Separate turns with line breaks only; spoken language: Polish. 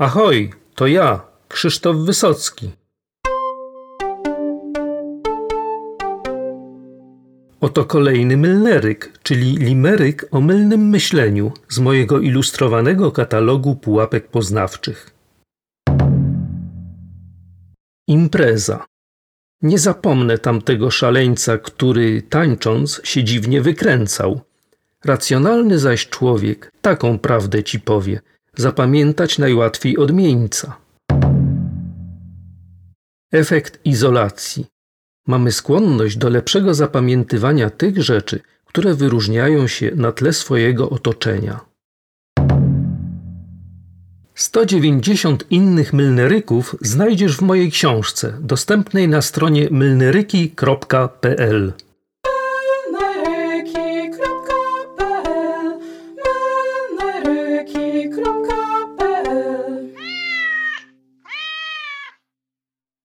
Ahoj, to ja, Krzysztof Wysocki. Oto kolejny mylneryk, czyli limeryk o mylnym myśleniu z mojego ilustrowanego katalogu pułapek poznawczych. Impreza. Nie zapomnę tamtego szaleńca, który, tańcząc, się dziwnie wykręcał. Racjonalny zaś człowiek taką prawdę ci powie, zapamiętać najłatwiej od mieńca. Efekt izolacji. Mamy skłonność do lepszego zapamiętywania tych rzeczy, które wyróżniają się na tle swojego otoczenia. 190 innych mylneryków znajdziesz w mojej książce, dostępnej na stronie mylneryki.pl.